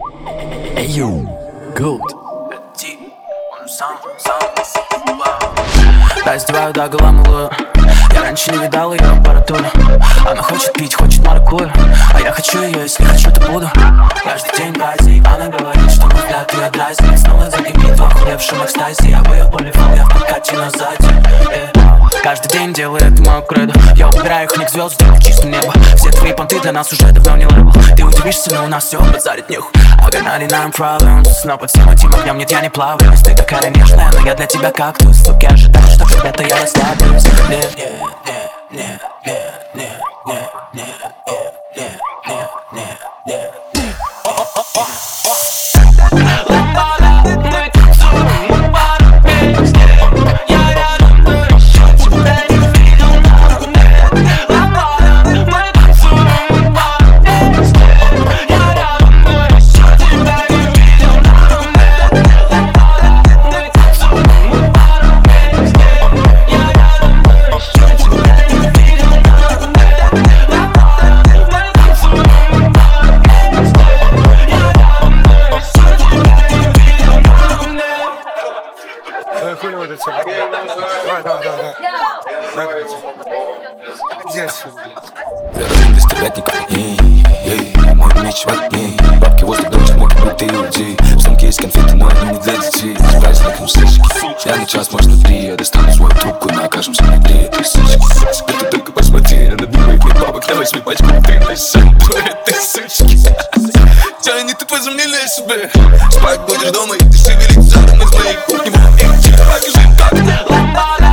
Эй, йоу, Gold. Он сам. Раздеваю до гола малую. Я раньше не видал ее аппаратуру. Она хочет пить, хочет маракую. А я хочу ее, если хочу, то буду. Каждый день праздник. Она говорит, что мой взгляд ее дразнит. Снова закипит в охуевшем экстазе. Я бы ее полифал, я в подкате на сзади. Каждый день делаю это мою кредо. Я убираю их не к звезд, делаю в чистом небо. Все твои понты для нас уже давно не лейбл. Ты удивишься, но у нас все базарит нюх. I got 99 problems. Но под всем этим огнем нет, я не плаваю. Ты такая нежная, но я для тебя кактус. Суки ожидают, что когда-то я расслаблюсь. Хули вот это. Давай. Здесь. Вероятно, стрелятников. Мой меч в огне. Бабки возле дочь, мог быть ты людей. В сумке есть конфеты, но они не для детей. С праздником слышки. Я на час, может на 3. Я достану свою трубку, накажемся на 3 тысячи. Ты только посмотри, она думает мне бабок. Давай свою пачку, 3 тысячи. Тянет тут возьми себе. Спать будешь дома, и ты шевелить задом из моей кухни. Покажи как.